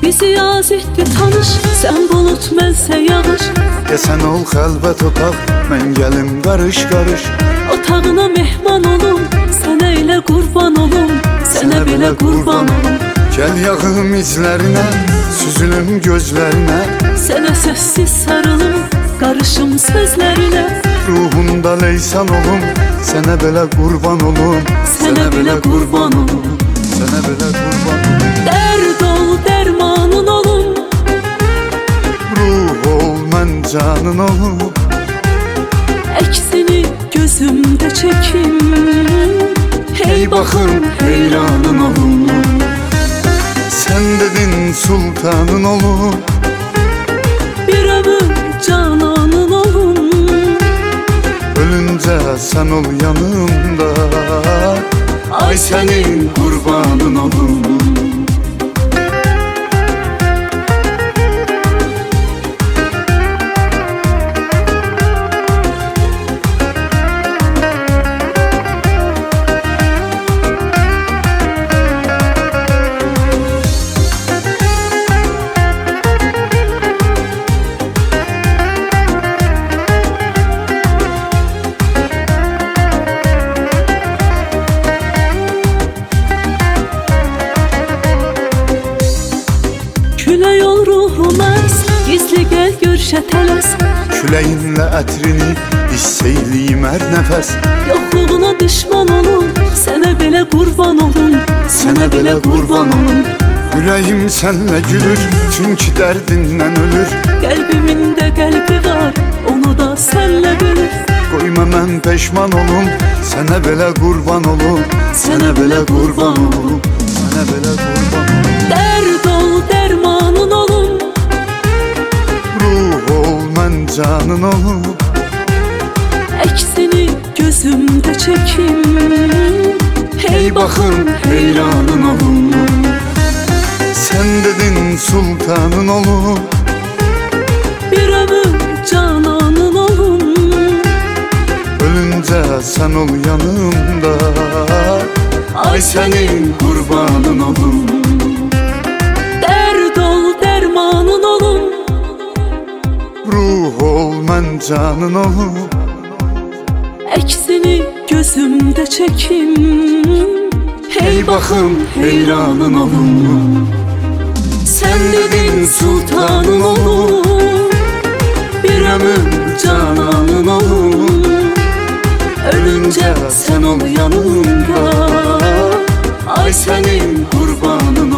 Bizi yazitdi tanış, sən bulut mənsə yağış. Sən ol xəlvət otaq, mən gəlim qarış-qarış. Otağına mehman olum, sənə elə qurban olum, sənə belə qurban olum. Gəl yağım izlərinə, süzülüm gözlərinə, sənə səssiz sarılım, qarışım sözlərinə. Ruhumda leysan olum, sənə belə qurban olum, sənə belə qurban olum, sənə belə qurban olum. Dərd ol, dərmanın olum, ruh ol, mən canın olum. Əksini gözümdə çəkim, hey baxım, heyranın olum. Sən dedin sultanın olum, bir ömür cananın olum. Ölüncə sən ol yanımda, ay sənin qurbanın olum. Külək ol ruhum əz, gizli gəl görüşə tələs. Küləyinlə ətrini hiss eyliyim hər nəfəs. Yoxluğuna düşman olum, sənə belə qurban olum, sənə belə qurban olum. Ürəyim sənlə gülür, çünki dərdindən ölür. Qəlbimin də qəlbi var, onu da sənlə bölür. Qoyma mən peşman olum, sənə belə qurban olum, sənə belə qurban olum, sənə belə qurban olum. Dərd ol, dərmanın olum, ruh ol, mən canın olum. Əksini gözümdə çəkim, hey baxım, heyranın olum. Sən dedin sultanın olum, bir ömür cananın olum. Ölüncə sən ol yanımda, ay sənin qurbanın olum. Dərd ol, dərmanın olum, ruh ol, mən canın olum. Əksini gözümdə çəkim, hey baxım, heyranın olum. Sən dedin sultanın olum, bir ömür cananın olum. Ölüncə sən ol yanımda, ay sənin qurbanın